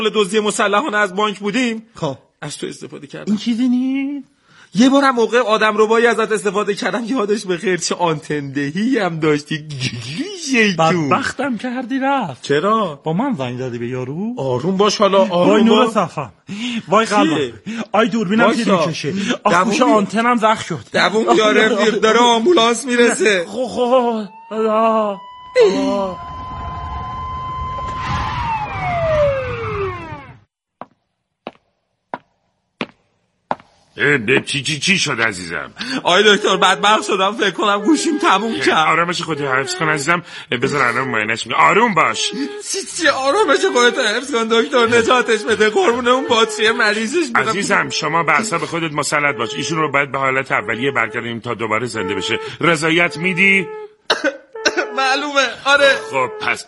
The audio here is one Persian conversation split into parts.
دزدی مسلحانه از بانک بودیم خب از تو استفاده کردم. این چیزی نیست. یه بارم موقع آدم ربایی ازت استفاده کردم، یادش بخیر چه آنتندهی هم داشتی. بدبختم کردی رفت. چرا؟ با من زنگ زدی به یارو؟ آروم باش حالا، آروم. وای نور صفم، وای قلبم، آی دوربینم که میکشه، آخوش آنتنم زخم شد. دووم داره آمبولانس میرسه. چی شد عزیزم؟ آی دکتر بدبخت شدم، فکر کنم گوشیم تموم کرد. آرامش خودت حفظ کن عزیزم، بذار الان معاینش میکنم. آروم باش. چی آرامش خودت حفظ کن دکتر، نجاتش بده قربون اون باتری مریضش میرم. عزیزم شما به اعصاب خودت مسلط باش، ایشون رو باید به حالت اولیه برگردونیم تا دوباره زنده بشه. رضایت میدی؟ معلومه آره. خب پس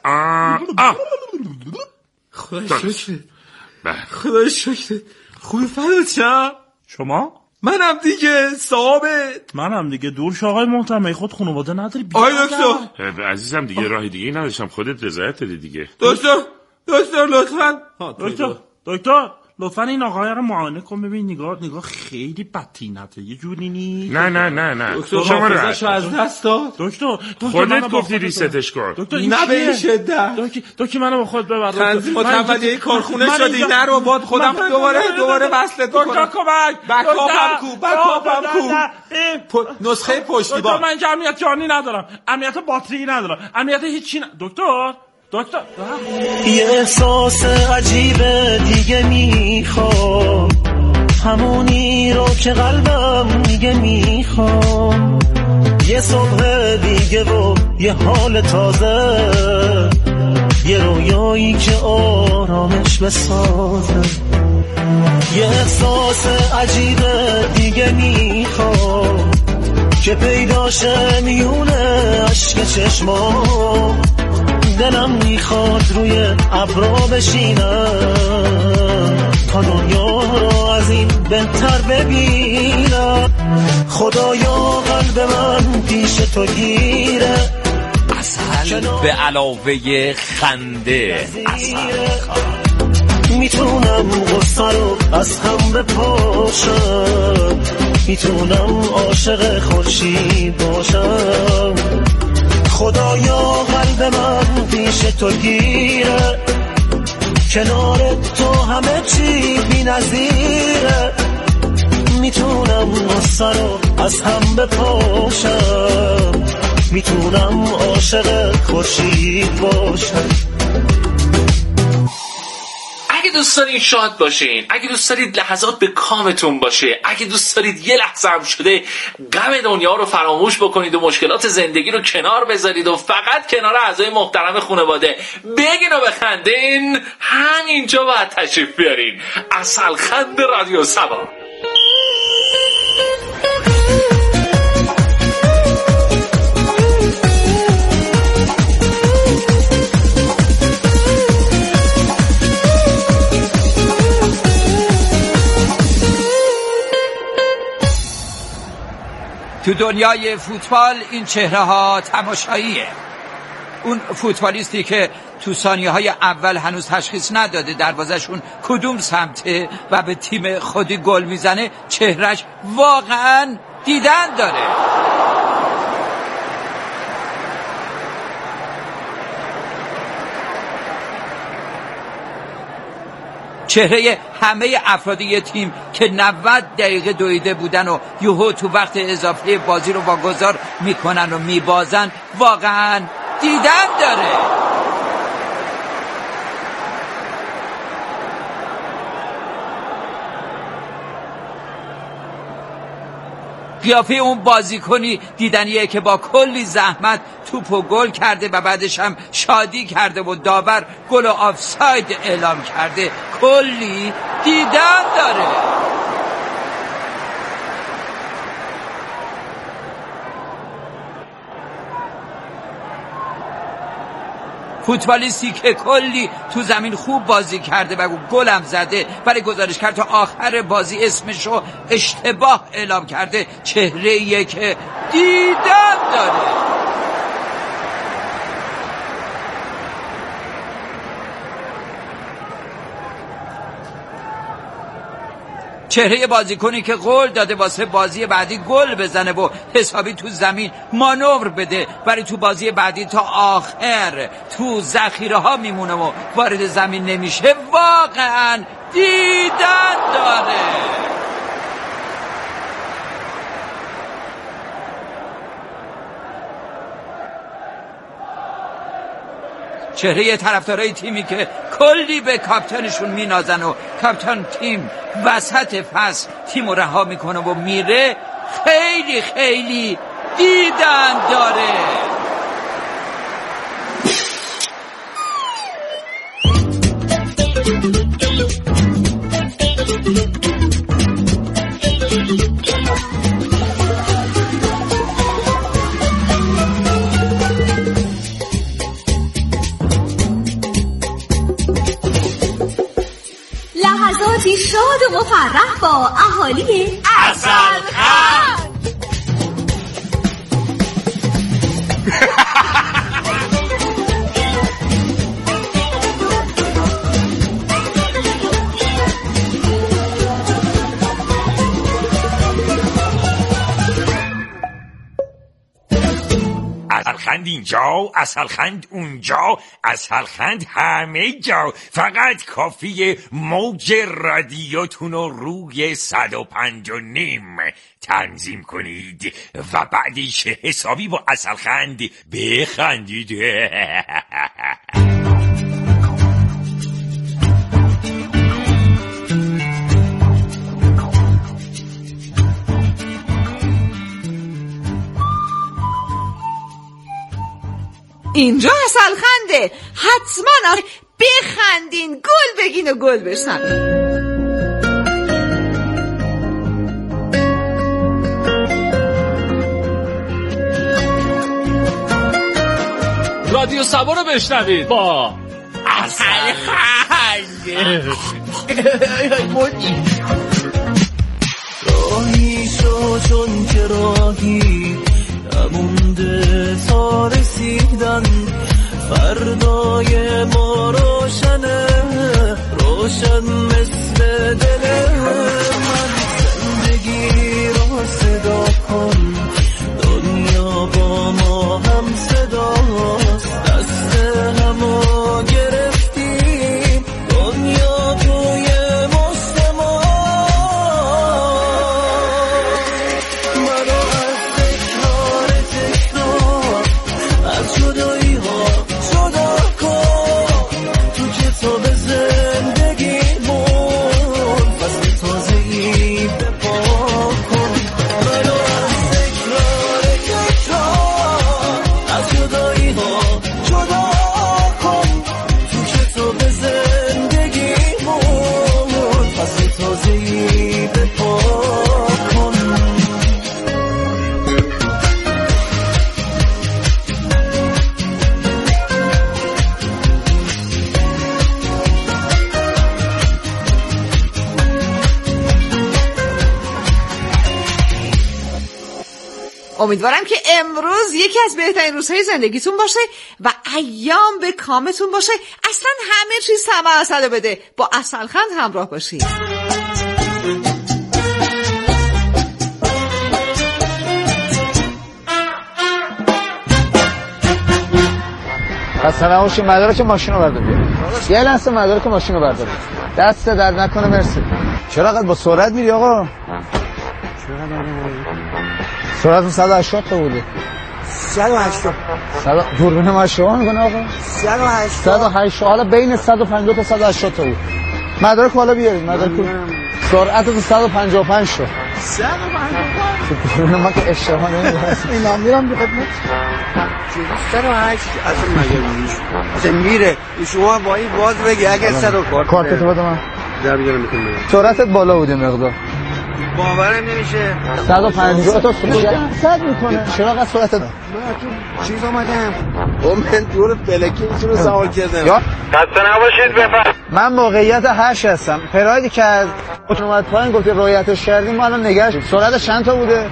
خدای شکر خوبی فدات شم. شما؟ منم دیگه ثابت. منم دیگه دور شو آقای محترم، خود خانواده نداری؟ آقای دکتر عزیزم دیگه راهی دیگه نداشتم، خودت رضایت دادی دیگه. دکتر لطفاً دکتر لطفاً این آقای رو معاینه کن ببین، نگاه خیلی بدتینته، یه جوری نیست. نه دکتر شما حافظه‌شو از دست داد. دکتر خودت گفتی ریستش کن. دکتر نه به این شدت. دکتر منو با خود ببر. تنظیم اولیه کارخونه شدی، نرو باد خودم دوباره وصلت کنم. دکتر کمک. بکاپم کو. نسخه پشتیبان. دکتر من که امنیت جانی ندارم، امنیت باتری ندارم، امنیت هیچی دکتر یه احساس عجیبه دیگه میخوام، همونی رو که قلبم دیگه میخوام، یه صبح دیگه و یه حال تازه، یه رویایی که آرامش بسازه، یه احساس عجیبه دیگه میخوام که پیداشه میونه عشق چشمام، دلم میخواد روی ابرا بشینم تا دنیا رو از این بهتر ببینم، خدایا قلب من پیش تو گیره، عسل به علاوه خنده عسل. میتونم غصه رو از هم بپاشم، میتونم عاشق خورشید باشم، خدایا قلب من پیش تو گیره، کنار تو همه چی بی نظیره، میتونم غصه رو از هم بپاشم، میتونم عاشق خورشید باشم. اگه دوست دارید شاد باشین، اگه دوست دارید لحظات به کامتون باشه، اگه دوست دارید یه لحظه هم شده غم دنیا رو فراموش بکنید و مشکلات زندگی رو کنار بذارید و فقط کنار اعضای محترم خانواده بگین و بخندین، همینجا باید تشریف بیارین. عسل خند رادیو سبا. تو دنیای فوتبال این چهره ها تماشاییه. اون فوتبالیستی که تو ثانیه‌های اول هنوز تشخیص نداده دروازه‌شون کدوم سمته و به تیم خودی گل میزنه، چهرهش واقعا دیدن داره. چهره همه افراد یه تیم که 90 دقیقه دویده بودن و یهو تو وقت اضافه بازی رو واگذار میکنن و میبازن، واقعا دیدن داره. قیافه اون بازیکنی دیدنیه که با کلی زحمت توپو گل کرده و بعدش هم شادی کرده و داور گل آفساید اعلام کرده، کلی دیدن داره. فوتبالیستی که کلی تو زمین خوب بازی کرده و گلم زده برای گزارش کرد تا آخر بازی اسمشو اشتباه اعلام کرده، چهره‌ایه که دیدن داره. چهره بازیکنی که قول داده واسه بازی بعدی گل بزنه و حسابی تو زمین مانور بده، ولی تو بازی بعدی تا آخر تو ذخیره ها میمونه و وارد زمین نمیشه، واقعا دیدن داره. چهره طرفدارای تیمی که کلی به کاپیتانشون مینازن و کاپیتان تیم وسط فصل تیمو رها میکنه و میره، خیلی خیلی دیدن داره. لحظاتی شاد و مفرح با اهالی عسلخند. عسلخند اینجا، عسلخند اونجا، عسلخند همه جا. فقط کافیه موج رادیوتون رو روی 105.5 تنظیم کنید و بعدش حسابی با عسلخند بخندید. اینجا عسلخنده، حتما بخندین، گل بگین و گل بشنوین. رادیو سبا رو بشنوید با عسلخنده. راهی شو چون که راهی نمونده تا رسیدن، فردای ما روشنه، روشن مثل دل من. زندگی را صدا کن، دنیا با ما هم صداست، دست همو گرفتیم، دنیا توی مست ما. منو از تکرار از جدایی ها جدا کن، تو کتاب زندگیمون فصل تازه‌ای بپا کن. منو از تکرار از جدایی ها جدا کن، تو کتاب زندگیمون فصل تازه‌ای بپا کن. امیدوارم که امروز یکی از بهترین روزهای زندگیتون باشه و ایام به کامتون باشه. اصلا همه چیز طعم عسل بده. با عسلخند همراه باشید. اصلا نباشی مدارک ماشین رو بردار بیا. یه لحظه مدارک ماشین رو بردار بیا. دست درد نکنه. مرسی. چرا قد با سرعت میری آقا؟ سرعت 180 تا بوده. 180 دوربین ما اشتباه میکنه آقا. 180 حالا بین 150 تا 180 تا بود. مدارک حالا بیارید. مدارک سرعت 155 تا. 155 دوربین ما که اشتباه نمیکنه. اینا میرم به خدمت. 108 اصلا مگه میره شما با این باز بگی اگه 100 کارت تو بده من. در بیارم میکنم. سرعتت بالا بوده مقدار. باورم نمیشه. 150 تا صد میکنه. چرا قد سرعتت؟ من تو چیز آمدم. من دور فلکی میتونم سوال کردم. خسته نباشید بفرمایید. من موقعیت 8 هستم. پراید که از اومد پایین گفتی رعایتش کردیم. ما الان نگاش. سرعت چند تا بوده؟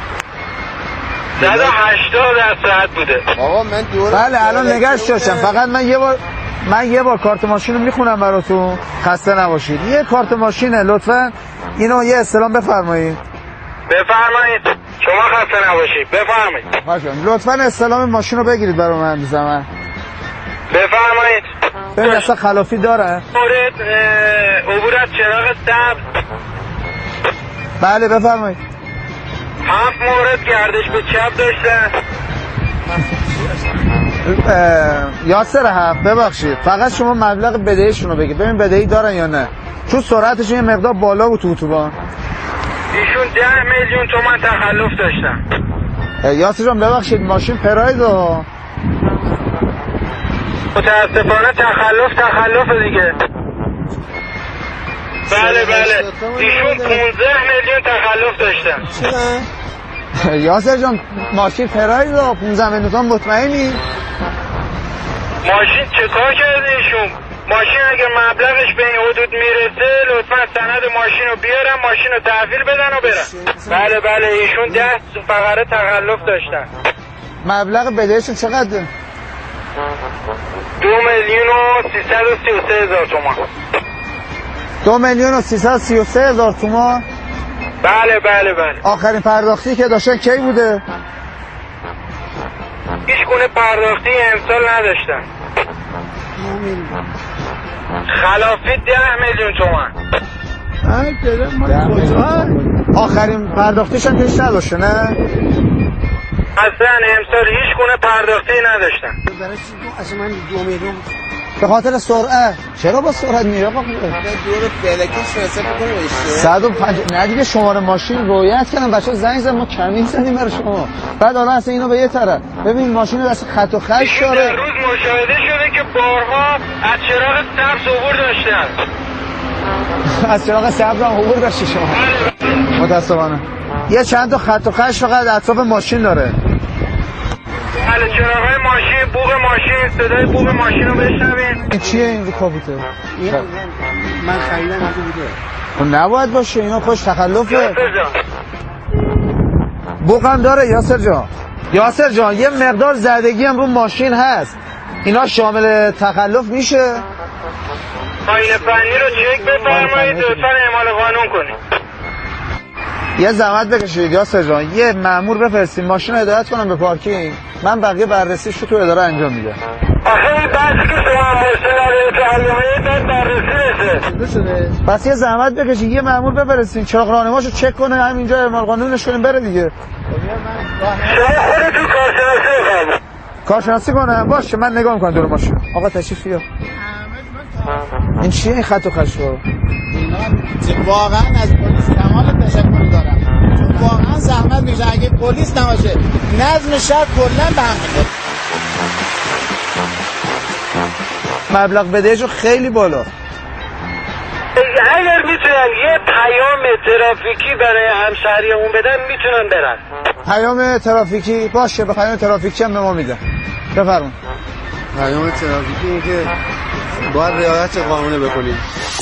180 در ساعت بوده. آقا من دور. بله الان نگاش شدم. فقط من یه بار کارت ماشین رو میخونم براتون. خسته نباشید. یه کارت ماشینه لطفاً اینو یه استلام بفرمایید. بفرمایید. شما خسته نباشید. بفرمایید. باشه. لطفاً استلام ماشین رو بگیرید برای من زمان. بفرمایید. ببین اصلا خلافی داره؟ مورد عبور از چراغ سبز. بله بفرمایید. 7 مورد گردش به چپ داشتن. یاسر هفت ببخشید فقط شما مبلغ بدهیشون رو بگید ببین بدهی دارن یا نه، چون سرعتشون یه مقدار بالا بود تو اتوبان. ایشون 10 میلیون تومان تخلف داشتن. یاسر جان ببخشید ماشین پراید و متاسفانه تخلف دیگه. بله ایشون 15 میلیون تخلف داشتن. یاسر جان ماشین پراید و 15 میلیون تومان مطمئنی؟ ماشین چه کار کرده ایشون؟ ماشین اگر مبلغش به این حدود میرسه لطفا سند ماشین رو بیارن، ماشین رو تحویل بدن و برن. بله ایشون 10 فقره تخلف داشتن. مبلغ بدهیشون چقدره؟ 2 میلیون و 333 هزار تومان. 2 میلیون و 333 هزار تومان؟ بله آخرین پرداختی که داشتن کی بوده؟ هیچ گونه پرداختی امسال نداشتن. خلافی 10 میلیون تومان. آخرین پرداختیشون پیش نداشته نه؟ اصلا امسال هیچ گونه پرداختی نداشتن. اصلا من 2 میلیون به خاطر سرعت. چرا با سرعت میره آقا؟ دور فلکش حساب کنه 105 نه دیگه شماره ماشین رویت کردن بچه‌ها زنگ زدن ما کمین زدیم برای شما. بعد حالا اصلا اینو به یه طرف ببین ماشین دست خط و خش داره. در روز مشاهده شده که بارها از چراغ سبز عبور داشتن. از چراغ سبز هم عبور داشتی شما. متاسفانه یه چند تا خط و خش فقط اطراف ماشین داره. بله چراغای ماشین، بوق ماشین، صدای بوق ماشین رو بشنوین. این چیه این رو کابوته؟ من خریدم از بوده. اون نباید باشه اینا خوش تخلفه. بوق هم داره یاسر جان یه مقدار زدگی هم رو ماشین هست، اینا شامل تخلف میشه؟ آینه فنی رو چک بفرمایید لطفا اعمال قانون کنید. یه زحمت بکشید یاسر جان یه مأمور بفرستید ماشین رو هدایت کنم به پارکینگ، من بقیه بررسیش رو تو اداره انجام میدم. آخه این بحثی که شما ماشین رو تعلیمه باید بررسی بشه. پس یه زحمت بکشید یه مأمور بفرستید چراغ راهنماشو چک کنه همینجا اعمال قانونش کنیم بره دیگه. شما خودتون کارشناسی بفرمایید. کارشناسی کنم باشه من نگاه میکنم دور ماشین. آقا تشریف بیار. این چیه این خط و خشو؟ واقعا از پلیس کمال تشکر دارم چون واقعا زحمت میشه. اگه پلیس نباشه نظم شهر کلا به هم میخوره. مبلغ بدهیشو خیلی بالا. اگر میتونن یه پیام ترافیکی برای همشهریمون بدن میتونن برن. پیام ترافیکی باشه، به پیام ترافیکی هم به ما میدن. بفرمایید. پیام ترافیکی این که باید رعایت قانون بکنیم.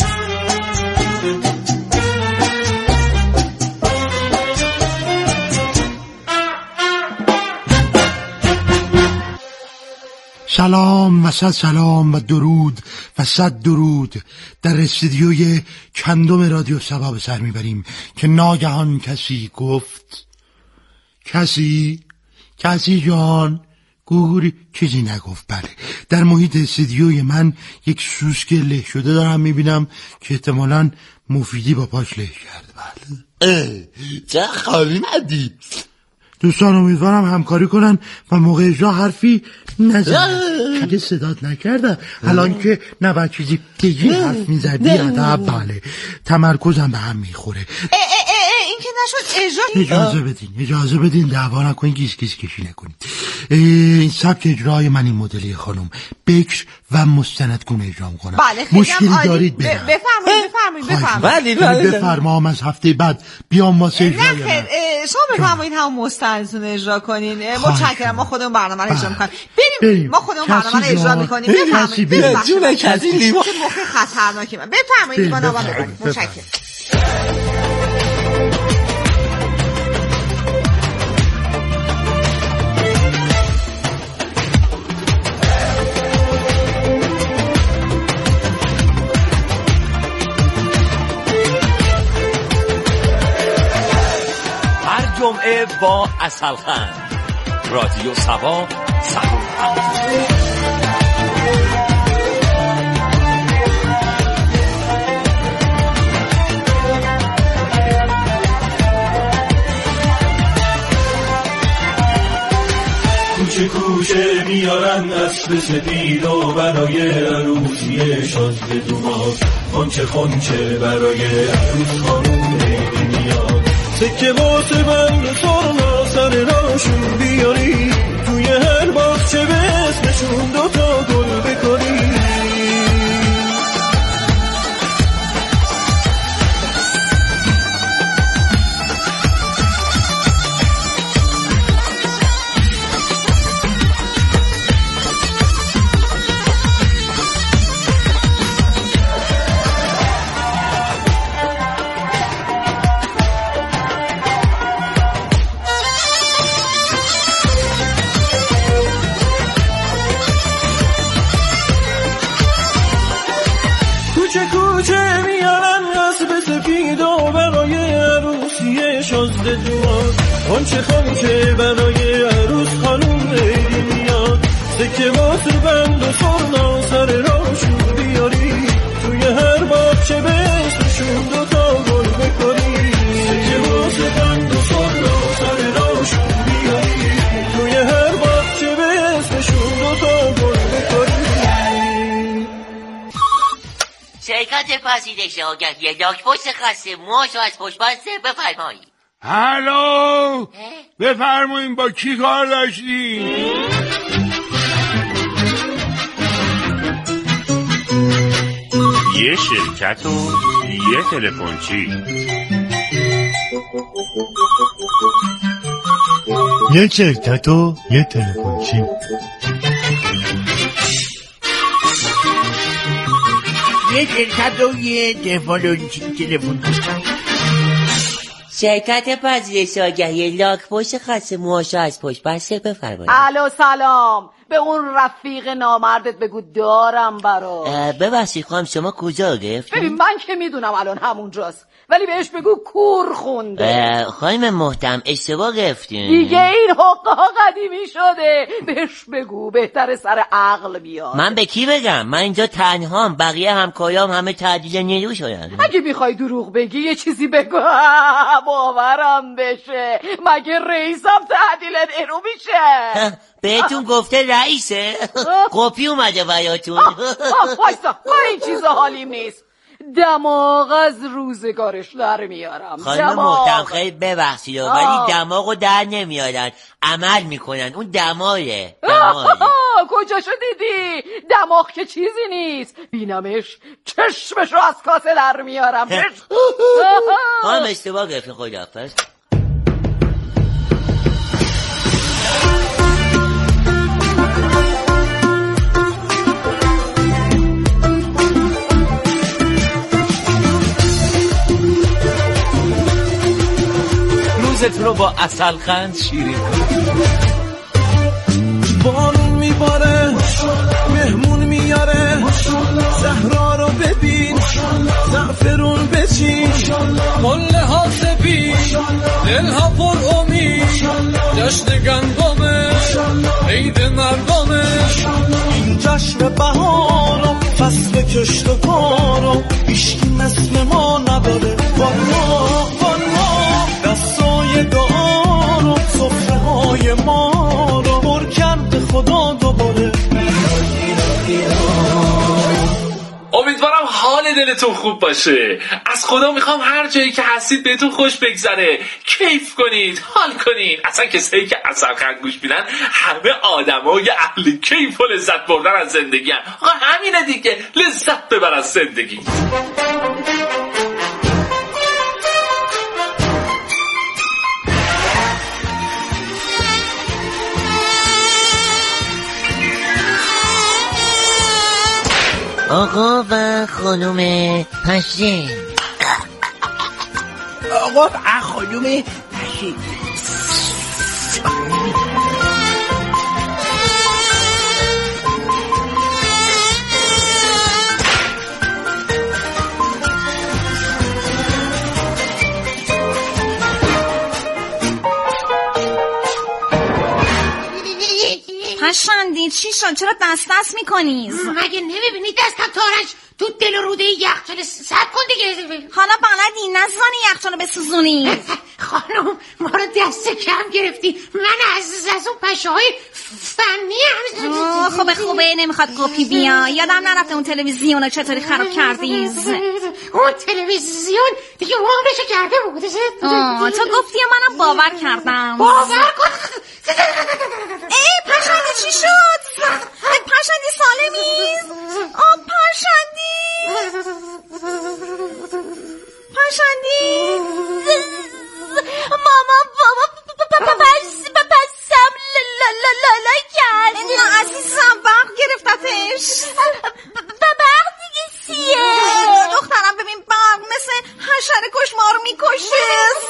سلام و صد سلام و درود و صد درود در استودیوی چندم رادیو سبا به سر میبریم که ناگهان کسی گفت کسی جان گوگوری چیزی نگفت. بله در محیط استودیوی من یک سوسک له شده دارم میبینم که احتمالاً مفیدی با پاش له کرده. بله چه خالی ندی دوستان امیدوارم همکاری کنن و موقع اجرا حرفی نزنن. اگه صدات نکردن الان که نباید چیزی بگی حرف میزدی ادب. بله تمرکزم به هم میخوره. این که نشد اجرا. اجازه بدین دعوا نکنین گیس کشی نکنین. این سبک اجرای من این مدلی خانم بکش و مستندگونه اجرا میکنم. بله مشکلی دارید برم بفرمایید بفرمام از هفته بعد بیام واسه اجرای نه خیر شما بفرمایید همون مستندتون اجرا کنین. متشکرم ما خودمون برنامه رو اجرا میکنیم. بریم ما خودمون برنامه رو اجرا میکنیم. بفرمایید جون کسی لیوا چه موقع خطرناکی. بفرمایید لیوا نوام بکنید. متشکرم. با عسلخند. رادیو سوا 105. کوچه کوچه میارن اسب سپید و برای عروسی شازده دوماز خونچه خونچه برای عروس خانوم عیدی میاد سکه واسه بند سرنا سر راشون بیاری توی هر باغچه به اسمشون دوتا گل بکنی خونچه خونچه برای عروس خانوم عیدی میاد سکه واسه بند و سرنا سر راشون بیاری توی هر باغچه به اسمشون دوتا گل بکنی سکه واسه بند و سرنا سر راشون بیاری توی هر باغچه به اسمشون دوتا گل بکنی. شرکت پذیرش آگهی لاک‌پشت خسته موهاشو از پشت بسته بفرمایید. هلو بفرمایین با کی کار داشتین؟ یه شرکت و یه تلفنچی. یه شرکت و یه تلفنچی. یه شرکت و یه تلفنچی. شرکت پذیرش آگهی لاک‌پشت خسته موهاشو از پشت بسته بفرمایید. الو سلام، به اون رفیق نامردت بگو دارم برات. ببخشید خانم شما کجا گرفت؟ ببین من که میدونم الان همونجاست، ولی بهش بگو کور خونده. خانم محترم اشتباه گرفتین دیگه، این حقا قدیمی شده. بهش بگو بهتره سر عقل بیاد. من به کی بگم؟ من اینجا تنهام، بقیه همکارام همه تعدیل نیرو شدن. اگه میخوای دروغ بگی یه چیزی بگو باورم بشه. مگه رئیسم تعدیل نیرو میشه؟ بهتون گفته رئیسه؟ کپی اومده براتون. وایسا، این چیزا حالیم نیست. دماغ از روزگارش در میارم. خانم محترم خیلی ببخشید ولی دماغو در نمیارن، عمل میکنن. اون دماغه. کجاشو دیدی؟ دماغ که چیزی نیست، بینمش چشمشو از کاسه در میارم. خانم اشتباه گرفتین. خداحافظ. روزتون رو با عسلخند شیرین بارون میباره مهمون میاره زهرا رو ببین زعفرون بچین مله ها سبین دلها پر امید جشن گندمه عید مردمه این جشن بهارم فصل کشت و کارم هیچکی مثل ما نداره والله والله دستای دعا رو صفحه های ما رو پر کرد خدا دوباره. امیدوارم حال دلتون خوب باشه. از خدا میخوام هر جایی که هستید بهتون خوش بگذره، کیف کنید، حال کنید. اصلا کسایی که عسلخند گوش میدن همه آدمای اهل کیف و لذت بردن از زندگی هن. آقا همینه دیگه، لذت ببر از زندگی. آقا و خانوم پشین. آقا و خانوم پشین. چی شد؟ چرا دست میکنی؟ مگه نمیبینی دستم تارش تو دل و روده یخچال؟ سب کن دیگه. حالا بلدی نزنی یخچالو بسوزونی. خانم ما رو دست کم گرفتی. من از اون پشه های فنی هم خوبه نمیخواد گپی بیا. یادم نرفته اون تلویزیون چطوری خراب کردی. اون تلویزیون دیگه عمرشو کرده بود. تو گفتی منم باور کردم. باور کن. پرشندی چی شد؟ پرشندی سالمی؟ پرشندی مامان بابا پسم لالا کرد. نه عزیزم برق گرفتتش. برق دیگه چیه؟ دخترم ببین برق مثل حشره کش ما رو میکشه.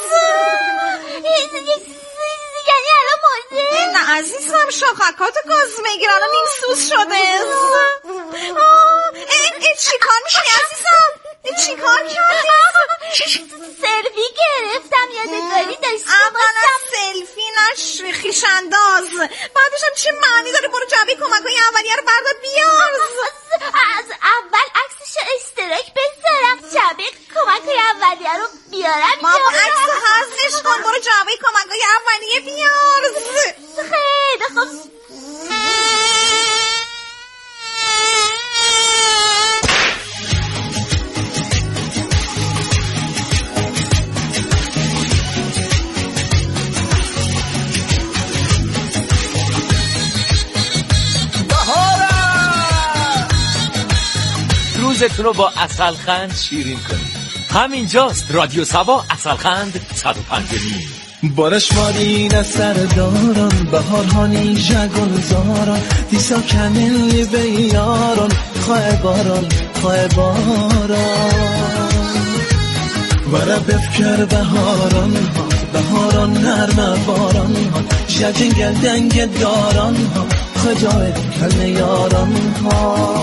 یعنی الان مرده؟ نه عزیزم شاخکاتو گاز میگیره الان این سوز شده. چی کار میکنی عزیزم؟ چی کار کردی؟ سلفی گرفتم یادگاری داشتم. اولا سلفی نه خیش انداز. بعدشم چه معنی داره؟ برو جعبه کمک‌های اولیه رو بردار بیار. از اول عکسشو اشتراک بذارم جعبه کمک‌های اولیه رو بیارم. بابا عکسو حذفش کن برو جعبه کمک‌های اولیه بیار. خیلی خوب. روزتون رو با عسلخند شیرین کنید. همینجاست رادیو سبا عسلخند 105.9. بارش مارین از سر داران بهارهانی جگلزاران دیسا کمیلی بیاران خواه باران وره بفکر بهاران ها بهاران نرمه باران ها جنگل دنگ داران ها خجای کل یاران ها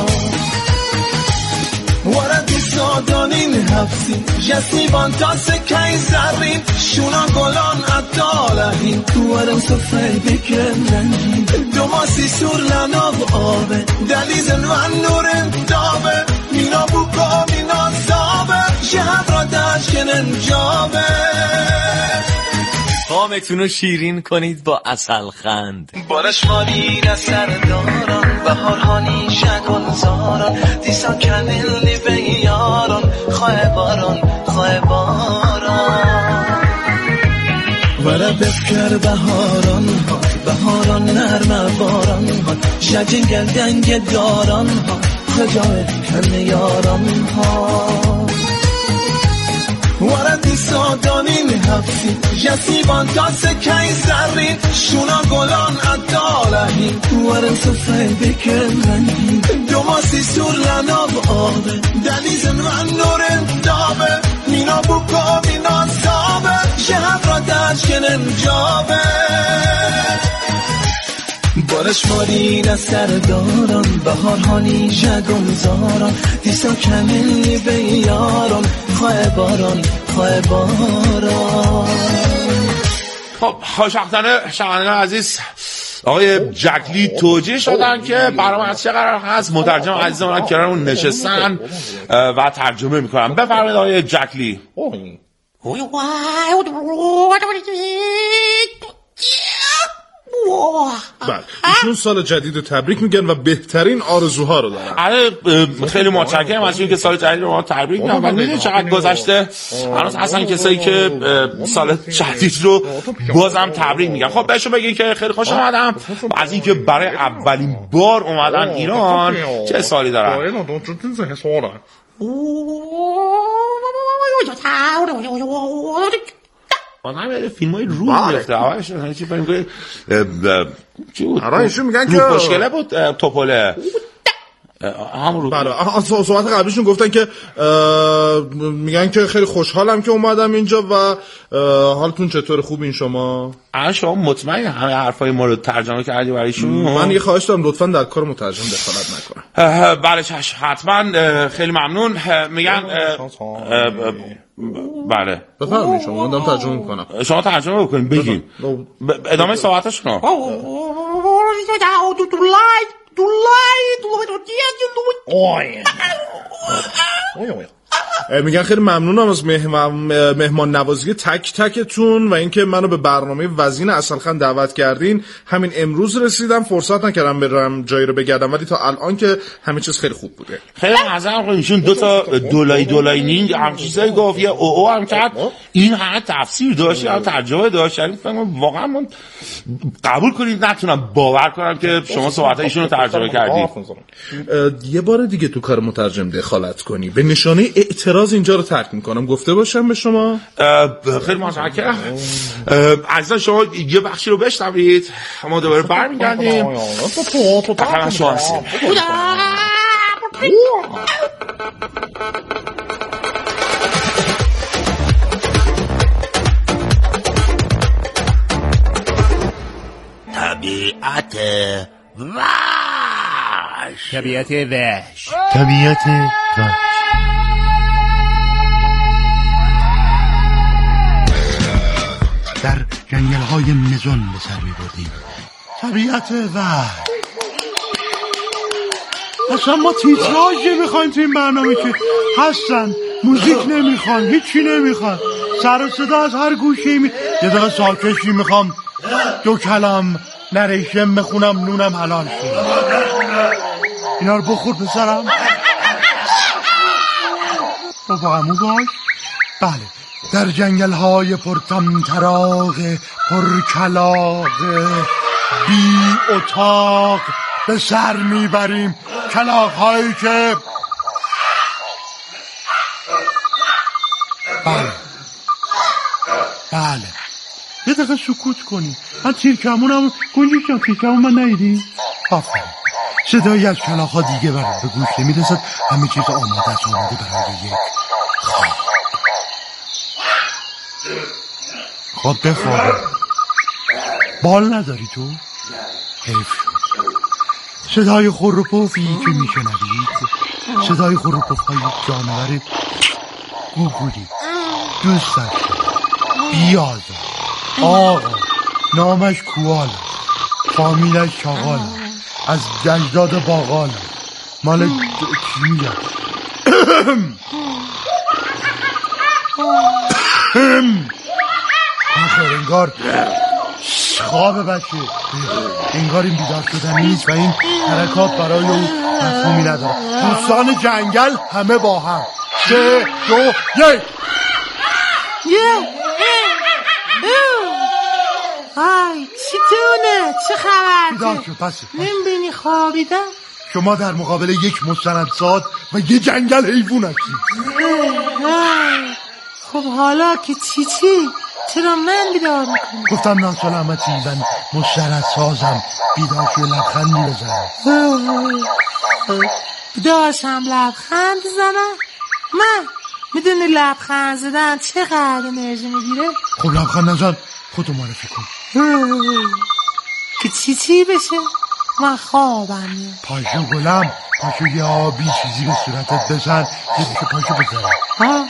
وره دیسادانین هفتی جسمی بانتاس که زرین شونا گلان اتالهین ورم صفحه بکنن دو ماسی سور لناب آبه دلیزن و نورن دابه مینا بوکا مینا زابه شهب را دشکنن جابه. قامتون رو شیرین کنید با عسلخند. بارش مارین از سر داران بهارهانی شگلزاران دیسا کمیلی بیاران خواه باران وره بفکر بهاران ها بهاران نرمه باران ها جنگل دنگ داران ها خجای کل یاران ها وره دیسادانین هفتی جسیبان تاسه که زرین شونا گلان اتالهین ورن صفحه بکنن دو ماسی سور لناب آبه دلیزن و نورن دابه مینا بوکا مینا زابه شهب را دشکنن جابه. بارش مارین از سر داران بهارهانی جگلزاران دیسا کمیلی بیاران خواه باران خب خوشبختانه شنوندگان عزیز آقای جکلی توجیه شدن که برنامه از چه قرار هست. مترجم عزیزمون کنارمون نشستن و ترجمه میکنن. بفرمایید آقای جکلی. بله ایشون سال جدید رو تبریک میگن و بهترین آرزوها رو دارن. خیلی متشکرم از اینکه سال جدید رو ما تبریک میگن و میدونید چقدر گذشته هنوز هستن کسایی که سال جدید رو بازم تبریک میگن. خب بهشون بگید که خیلی خوش اومدم از اینکه برای اولین بار اومدن ایران چه سالی دارن. آنها فیلم های رو میرفته اولش چی فیلم ایشون میگن که خوشگله بود توپله همون. بله صحبت قبلیشون گفتن که میگن که خیلی خوشحالم که اومدم اینجا و حالتون چطور؟ خوبین شما؟ شما مطمئن همه حرفای ما رو ترجمه کردی برایشون؟ من یه خواهش دارم لطفا در کار مترجم دخالت نکنم. بله حتما خیلی ممنون. میگن بله بفرمایید شما من ترجمه میکنم. شما ترجمه بکنید بگین ادامه صحبتشون رو. میگن خیلی ممنونم از مهمان نوازی تک تکتون و اینکه منو به برنامه وزین اصلخند دعوت کردین. همین امروز رسیدم، فرصت نکردم برم جایی رو بگردم، ولی تا الان که همه چیز خیلی خوب بوده. خیلی معذرت ایشون 2 دولای نینگ هم چیزایی گفت، یه او هم کرد. این همه تفسیر داشت یا ترجمه داشت، یعنی واقعا من قبول کنید نتونم باور کنم که شما صحبت ایشون رو ترجمه کردید. یه بار دیگه تو کار مترجم دخالت کنی به نشانه اعتراض اینجا رو ترک میکنم، گفته باشم به شما. خیلی متشکرم. عزیزان شما یه بخشی رو بشنوید، ما دوباره برمیگردیم. بخیر شما هستیم. طبیعت وحش. طبیعت وحش. طبیعت وحش. در جنگل‌های مزون به سر می‌بردیم. طبیعت وحش. اصلا ما تیتراژ نمیخوایم تو این برنامه که هستن، موزیک نمیخوان، هیچی نمیخوان، سر و صدا از هر گوشه یه دقیقه ساکشی میخوام 2 کلام نریشن بخونم نونم حلال شد. اینا رو بخور پسرم. بابا همون باش. بله، در جنگل‌های پرطمطراق پرکلاق بی اتاق به سر میبریم کلاغ‌هایی که بله یه دقیقه سکوت کنی. من تیرکمونم گنجیشم، تیرکمون من نیدی؟ آفرین. صدایی از کلاغ‌ها دیگه برای به گوش نمیرسد. همه چیز آماده است، آماده برای یک خواب. خب بخواب. بال نداری تو؟ حیف شد. صدای خروپوفی که میشنوید صدای خروپوف‌های جانور گوگولی، دوستش بیازه، آقا نامش کوالا، فامیلش چاقالا، از جداد باقالا، مال چی میگه آخر انگار خواب بچه، انگار این بیدار شدن نیست و این حرکات برای او مفهومی نداره. دوستان جنگل همه با هم 3 2 1. آی چطونه؟ چه خبر؟ بیدار شد. پس نمیبینی خوابیدم؟ شما در مقابل یک مستندساز و یه جنگل حیوان هستید. خب حالا که چی؟ چرا من بیدار میکنی؟ گفتم ناسلامتی من مستندسازم، بیدار شو لبخندی بزنم. بیدارشم لبخند زنم؟ من میدونی لبخند زدن چقدر انرژی میگیره؟ خب لبخند نزن، خودتو معرفی کن. که چی بشه؟ من خوابم میاد. پاشو گلم، پاشو یه آبی چیزی به صورتت بزن که دیگه پاشو بذارم.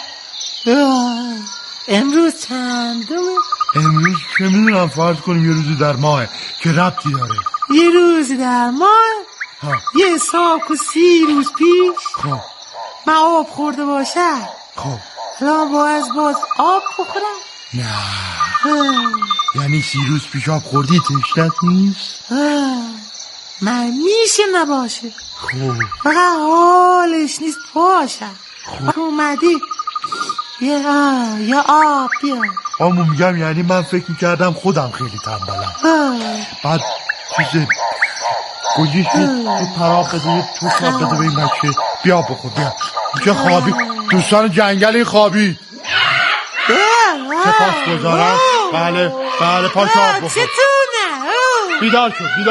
امروز چندمه؟ امروز چه میدونم، فرض کنیم یه روزی در ماه که ربطی داره. یه روزی در ماه؟ یه ساک و 30 روز پیش خب من آب خورده باشم. خب الان باز آب بخورم؟ نه یعنی 30 روز پیش آب خوردی تشنت نیست؟ من میشه نباشه. خب فقط حالش نیست پاشم. خب اومدی یا آب بیا. آمو میگم یعنی من فکر میکردم خودم خیلی تنبلم. بعد چیز گوشیش یه پراغ بده، یه توش آب بده به این بچه. بیا بخور بیا. چه خوابی دوستان جنگلی خوابی. سپاس گذارم. بله پاش آب بخور. چتونه؟ بیدار شد.